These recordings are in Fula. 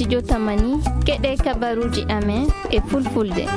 studio Tamani keɗe kabaruji amen e fulfulde.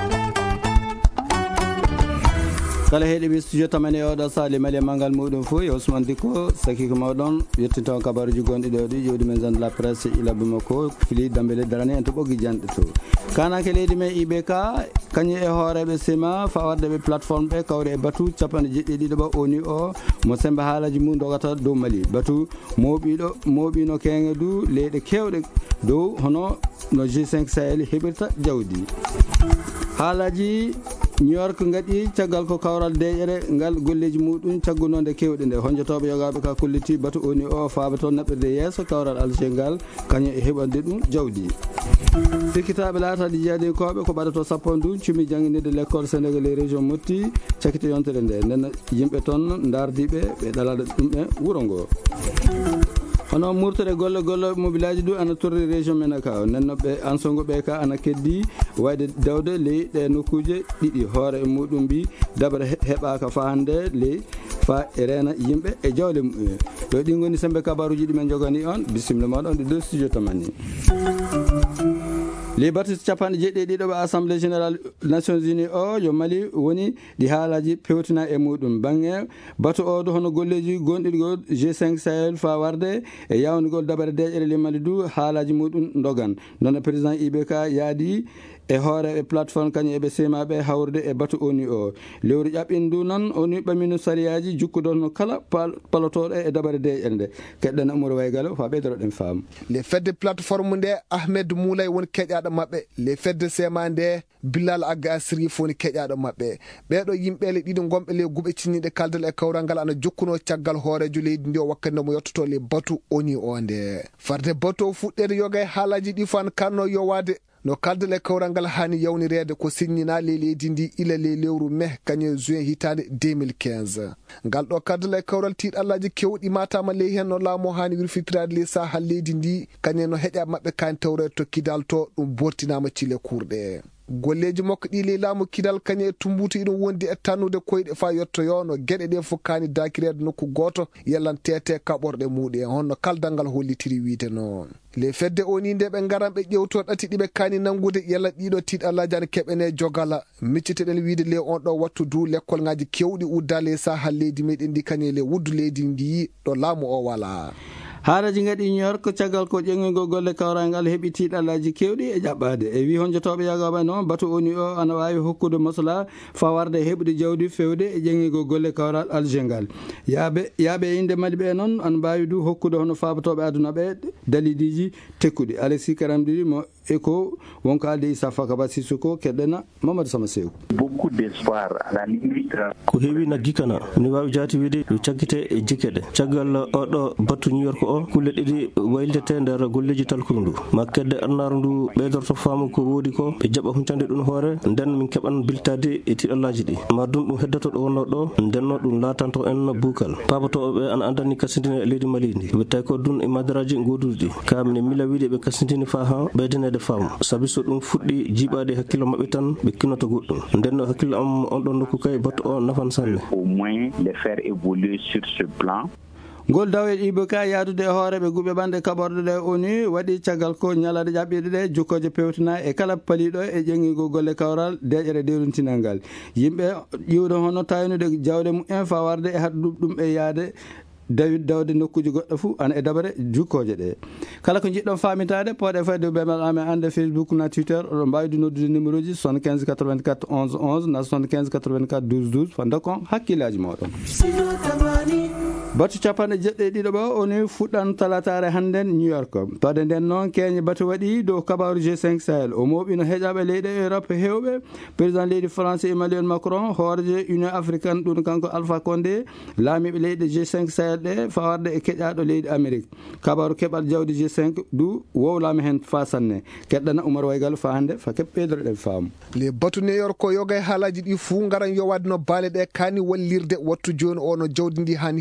kala heeɗiɓe studio Tamani oɗo sali mali mangal muɗum fo yo Ousmane Dicko saki ko mawɗon yettintaw kabaruji gonɗi ɗo ɗi jewdi men de la presse ilabe makko fili dambele darani en to ɓoggi janɗe to kanake leydi men IBK kañum e hooreɓe sima fawardeɓe plateforme ɓe kawre e batu capanɗe jeɗɗiɗiɗo ɓa oni o mo sembe haalaji mum dogata dow Mali batu moɓino kenge du leyɗe kewɗe dow hono no G5 Sahel heɓirta jawdi haalaji New York gaɗi caggal ko kawral deƴere ngal golleji muɗum caggunode kewɗe nde honjotoɓe yogaɓe ka kolliti batu oni o faaba toon naɓɓirde yesso kawral Alger ngal kañum e heɓande ɗum jawdi sikkitaɓe laataɗe jeeyade koɓe ko ɓaɗato sappo ndu cumi jangguinide l' école sénégalais région Motti cakkite yontere nde nden yimɓe toon dardiɓe ɓe ɗalaɗa ɗum e wuuro ngo hono murtode golle mobilaji ɗu ana torri région men ka nenno ɓe ansongo ɓe ka ana keddi wayde dawde ley ɗe nokkuje ɗiɗi hoore e muɗum mbi dabara heɓaka fa hande ley fa e reena yimɓe e jawle mumen ɗo ɗi goni sembe kabaruji ɗimen jogani on bisimilla moɗon ɗi ɗo studio Tamani les batis capanɗe jeɗɗiɗiɗo ɓe assemblée générale nations unies o yo Mali woni ɗi haalaji pewtina e muɗum bangge batu oɗo hono golleji gonɗiɗgol G5 Sahel fa warde e yawnugol dabare deƴere le Mali du haalaji muɗum dogan noon président IBK yaadi e hooreɓe plateforme kañum eɓe semaɓe hawrude e batu oni o lewru ƴaɓɓindu noon oni ɓamino sariyaji jukkuɗon no kala palotoɗo e dabare deƴere nde keɗɗen Amadou Waygalo fa ɓeydoroɗen faamu les fedde plateforme nde Ahmed Moulay woni keƴaɗo mabɓe les fedde sema nde Bilal Agga Asrif woni keƴaɗo mabɓe ɓeɗo yimɓele ɗiɗo gomɓe le guɓe cinniɗe kaldal e kawral ngal ana jokkuno caggal hoorejo leydi ndi o wakkati nde mo yettoto le batu oni o nde farde batu o fuɗɗede yoga e haalaji ɗi fan kanno yowade no kaldal e kawral ngal hani yawnirede ko signina le leydi ndi ila le lewru mai kañum juin hitande 2015 ngal ɗo kaldal e kawral tiiɗallaji kewɗi matama ley hen no laamu hani wirfitirade le sahal leydi ndi kañum no heƴa mabɓe kani tawrede to kidal to ɗum bortinama cile kurɗe golleji makko ɗi le laamu kidal kañum e tumbuto iɗum wondi e tannude koyɗe fa yettoyo no gueɗe ɗe fof kani dakirede nokku goto yellantete kaɓorɗe muɗum honno kaldal ngal hollitiri wiide noon les fedde oni nde ɓe garan ɓe ƴewto ɗati ɗiɓe kani nangude yalla ɗiɗo tiiɗallaji ana keɓene jogala micciteɗen wiide le on ɗo wattu du l'école ngaji kewɗi uddale e sahal leydi meɗen ndi kañum le wuddu leydi ndi ɗo laamu o wala haalaji gaɗi New York caggal ko ƴeŋngol golle kawral ngal heɓi tiiɗallaji kewɗi e jaɓɓade e wi honjotoɓe yagoɓe noon batu oni o ana wawi hokkude masla fawarde heɓude jawdi fewde e ƴeŋngol golle kawral Alger ngal yaaɓe inde Mali ɓe noon ana mbawi du hokkude hono fabatoɓe aduna ɓe daliliji tekkuɗi Alexis Karamdiri mo ECHO wonko alde Issa Fakaba Sissoko keɗɗena Mamadou Sama Sew beaucoup d'espoir à la limite ko heewi naggi kana ni wawi jaati wiide yo caggite e jikkeɗe caggal oɗo batu New York o kulle ɗiɗi waylitete nder golleji talkuru ndu ma kedde arnaru ndu ɓeydorto faamu ko woodi ko ɓe jaɓa huncande ɗum hoore nden min keɓan biltade e tiɗallaji ɗi ma ɗum ɗum heddoto ɗo wonno ɗo ndenno ɗum latanto en buukal paabatoɓe ana andani kasintine e leydi Mali ndi wettay ko dun e madaraji goduɗi ka mine mila wiide ɓe kasintini fa ha ɓeydanede faamu sabi so ɗum fuɗɗi jiiɓade hakkille mabɓe tan ɓe kinnoto goɗɗum ndenno hakkille am on ɗon nokku kay batu o nafan sanne au moins les faire évoluer sur ce plan ngol daw e IBK yaadude e hooreɓe guɓe ɓande kaɓorɗe ɗe oni waɗi caggal ko ñalade ƴaɓɓiɗe ɗe jukkoje pewtina e kala paliɗo e ƴeŋigo golle kawral deƴere deruntinal ngal yimɓe ƴiwde hono tawnude jawle mumen fa warde e haɗa ɗum e yaade dawde nokkuji goɗɗo fou ana e dabare jukkoje ɗe kala ko jiɗɗon famitade poɗe fayde ɓemal amen ande Facebook na Twitter oɗon mbawi noddude numéro ji 75 84 11 11 na 75 84 12 12 fa dokon hakkillaji moɗon batu capanɗe jeɗɗiɗiɗo ɓa oni fuɗɗan talatare hannden New York tode nden noon keñe batu waɗi dow kabaru G5 Sahel o moɓino heƴaɓe leyɗe Europe hewɓe président leydi France Emmanuel Macron hoorje Union africaine ɗum kanko Alpha Condé laamiɓe leyɗe G5 Sahel ɗe fawarde e keƴaɗo leydi Amérique kabaru keɓal jawdi G5 du wowlama hen fa sanne keɗɗana Oumar Waygalo fa hande fa keɓ ɓeydoroɗen faamu les batu New York ko yoga e haalaji ɗi fuu garan yowade no baale ɗe kani wallirde wattu joni o no jawdi ndi hani heɓirede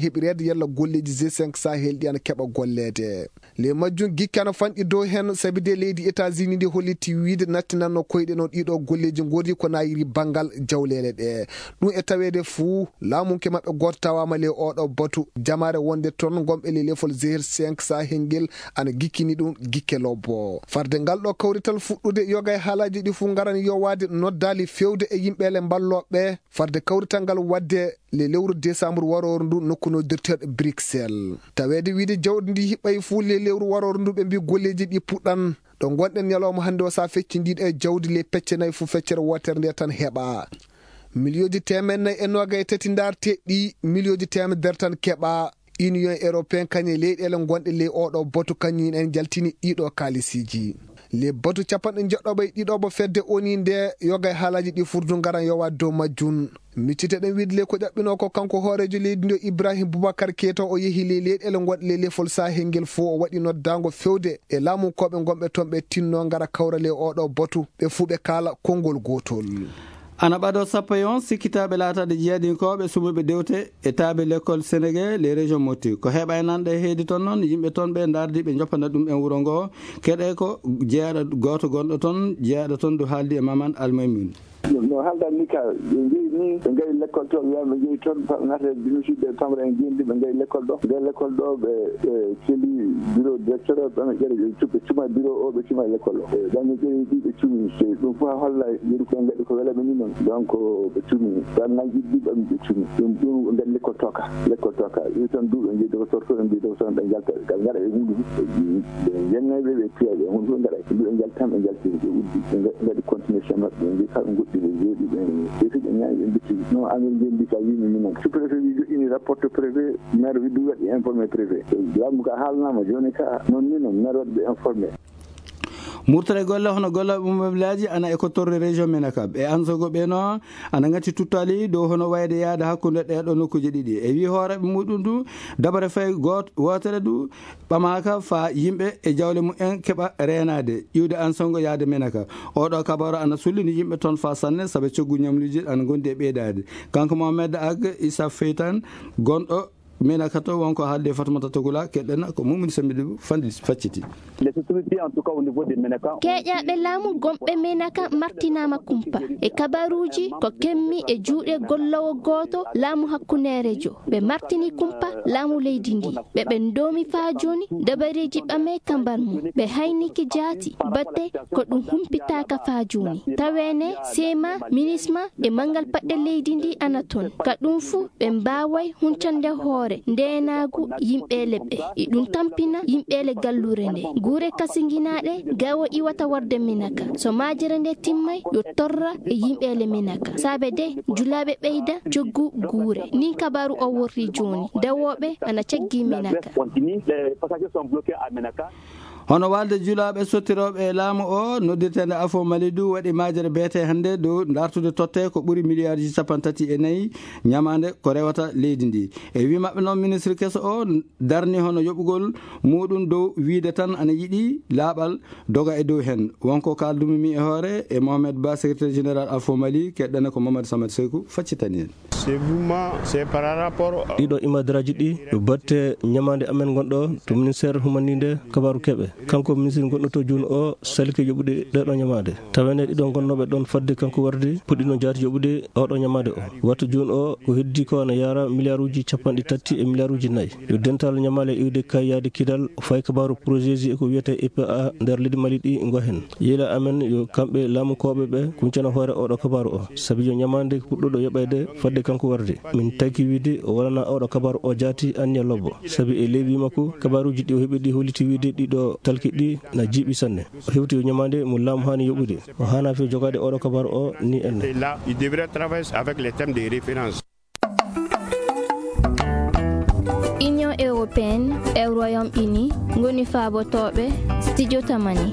yalla golleji G5 Sahel ɗi ana keɓa gollede. Le majjum gikki ana fanɗi dow hen sabi de leydi États-Unis ndi holliti wiide nattinanno koyɗe noon ɗiɗo golleji godi ko nayiri bangal jawlele ɗe. Ɗum e tawede fuu laamunke maɓɓe goto tawama le oɗo batu jamare wonde toon gomɓe le lefol G5 Sahel ngel ana gikkini ɗum gikke lobbo. Farde ngal ɗo kawrital fuɗɗude yoga e haalaji ɗi fuu garani yowade noddali fewde e yimɓele balloɓe farde kawrital ngal wadde le lewru décembre waroru ndu nokku noddirteɗo Bruxelles. Tawede wiide jawdi ndi hiɓɓay fuu le lewru waroru ndu ɓe mbi golleji ɗi puɗɗan ɗo gonɗen ñalawma hande o sa fecci ndiɗo e jawdi le pecce nayyi fuu feccere wotere nde tan heɓa. Milioji temennayyi e noga e tati darte ɗi milioji temedere tan keɓa. Union européen kañe leyɗele gonɗe le oɗo botu kañum en jaltini ɗiɗo kalisiji. Le batu capanɗe jeɗɗoɓe ɗiɗoɓo fedde oni nde yoga e haalaji ɗi furdu garan yowa dow majjun. miccite ɗen wiide le ko ƴaɓɓino ko kanko hoorejo leydi ndi Ibrahima Boubacar Keita o yeehi le leyɗele gonɗe le lefol Sahel ngel fo o waɗi noddago fewde e laamukoɓe gonɓe toon ɓe tinno gara kawra le oɗo botu ɓe fuu ɓe kaala konngol gotol. ana ɓaɗo sappo e on sikkitaɓe laatade jeeɗinkoɓe sumuɓe dewte e taabe l'école Sénégal les régions motti ko heeɓa e nanɗe heedi toon noon yimɓe toon ɓe dardi ɓe joppana ɗum en wuuro ngo keɗe ko jeeyaɗo goto gonɗo toon jeeyaɗo toon do haaldi e Mamadou Almaymoun. no haldani ka ɓe jeeyi ni ɓe gaari l' école to wiyama ɓe jeeyi toon nata binosuɓe tamre en jendi ɓe gaari l' école ɗo nder l' école ɗo ɓe celi bureau directeur o ɓe ƴeɗe ɓe cuma bureau o ɓe cuma l' école o ɓeɓe ƴeewi ɗi ɓe cumi ɗum fof holla yeeru koye gaɗi ko welaɓe ni noon donc ɓe cumi ɗannaji ɗiɗi ɓe cumi ɗum nder l' école toka wi toon duuɓe jeeyi docteur to ɓe mbi docteur ɓe jalta gal gaɗa ɓe hunde ɓe yennaɓe ɓe piyaɓe hunde fof gaɗa ɓe jaltan ɓe jalti ɓe uddi ɓe gaɗi continuation maɓɓe ɓe mbi kala goɗɗi ɓe jeeɗi ɓe ɓe ñaaƴi ɓe bitti non amin jendi ka wimi minen sous préfet wi joƴƴini rapporte préfet maire wi ɗum waɗi informé préfet laamu ka haalnama joni ka noon ni noon maire waɗi ɓe informé. murtare golle hono gollaɓe mumɓeɓelaji ana e ko torre région Menaka ɓe ansogo ɓe no ana gatti tuttali dow hono wayde yaade hakkude ɗeɗo nokkuji ɗiɗi e wi hooreɓe muɗum du dabare fay wotere du ɓamaka fa yimɓe e jawle mumen keeɓa renade ƴiwde ansogo yaade Menaka oɗo kabaro ana sullini yimɓe toon fa sanne saabu coggu ñamluji ana gondi e ɓeydade kanko Mohamed Ag Issa Feytan gonɗo Menaka to wonko haalde Fatoumata Togola keɗɗen ko mumni sambiɗo fandi facciti keƴaɓe laamu gonɓe Menaka martinama kumpa e kabaruji ko kemmi e juuɗe gollowo goto laamu hakkunerejo ɓe martini kumpa laamu leydi ndi ɓeɓe domi fa joni dabareji ɓame kambar mum ɓe hayniki jaati batte ko ɗum humpitaka fa joni tawene sema minisma e mangal paɗɗe leydi ndi ana toon ka ɗum fu ɓe mbaway huncande hoore ndenagu yimɓe leɓɓe e ɗum tampina yimɓele gallure nde guure kasiguinaɗe gawo iwata warde Menaka so majere nde timmay yo torra e yimɓele Menaka saabe de julaɓe ɓeyda joggu guure ni kabaru o worri joni dawoɓe ana caggi Menaka. hono walde julaɓe sottiroɓe e laamu o noddirtede Afo Malidou waɗi majere beete hande dow dartude totte ko ɓuuri milliard ji 34 ñamande ko rewata leydi ndi e wi mabɓe noon ministre keso o darni hono yoɓugol muɗum dow wiide tan ana yiiɗi laaɓal doga e dow hen wonko kaldumimi e hoore e Mohamed Ba secrétaire général Afo Mali keɗɗene ko Mamadou Samad Seykou faccitani hen ɗiɗo imadaraji ɗi batte ñamande amen gonɗo to ministére humanide kabaru keɓe kanko ministre gonɗo to joni o salike yoɓude ɗeɗo ñamade tawene ɗiɗo gonnoɓe ɗon fadde kanko wardi puɗɗino jaati yoɓude oɗo ñamade o wattu joni o ko heddi ko ana yara milliard uji 30 e milliard uji 4 yo dental ñamale iwde kayyade kidal fay kabaru projet ji eko wiyete EPA nder leydi Mali ɗi go hen yiila amen yo kamɓe laamukoɓe ɓe kuncana hoore oɗo kabaru o saabi yo ñamande puɗɗoɗo yoɓede fadde kanko wardi min taki wiide o wonana oɗo kabaru o jaati anniya lobbo saabi e leydi makko kabaruji ɗi o heeɓi ɗi holliti wiide ɗiɗo talki ɗi na jiiɓi sanne o hewti ñamande mo laamu hani yoɓude o hana fe jogade oɗo kabaru o ni enne. Union européenne e Royaume-Uni ngoni faabotoɓe studio tamani.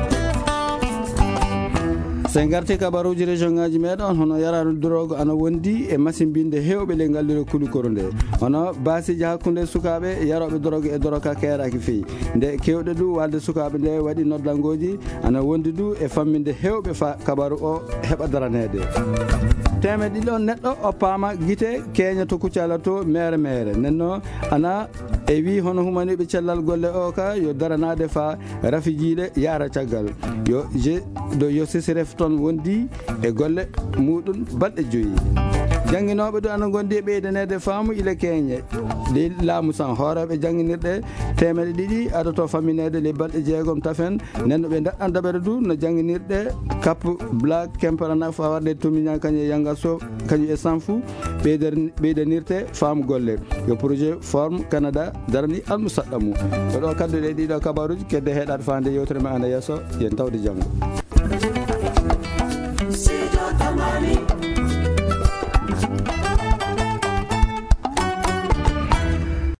sen garti kabaruji région ngaji meɗon hono yarano drogue ana wondi e machine binde hewɓe le ngallire kulikoro nde hono basiji hakkude sukaɓe yaroɓe drogue e droka keeraki feewi nde kewɗe du walde sukaɓe nde waɗi noddangoji ana wondi du e famminde hewɓe fa kabaru o heɓa daranede. temeɗe ɗiɗi on neɗɗo o paama guite keña to kuccala to mere nenno ana e wi hono humaniɓe cellal golle o ka yo daranade fa rafijiɗe yaara caggal yo sesiref toon wondi e golle muɗum balɗe 5 jangguinoɓe ɗo ana gondi e ɓeydanede faamu ila keñe ɗi laamu san hooreɓe jangguinirɗe temeɗe ɗiɗi aɗato famminede les balɗe 6 tafen nenno ɓe daɗɗan daɓere du no jangguinirɗe cap black kemparana fa warde tomiña kañum e yanga so kañum e sanfou ɓeydanirte faamu golle yo projet forme canada darani almu saɗɗa mum oɗo kadduɗe ɗiɗo kabaruji kedde heɗade fande yewtere me ana yesso yen tawde janggo.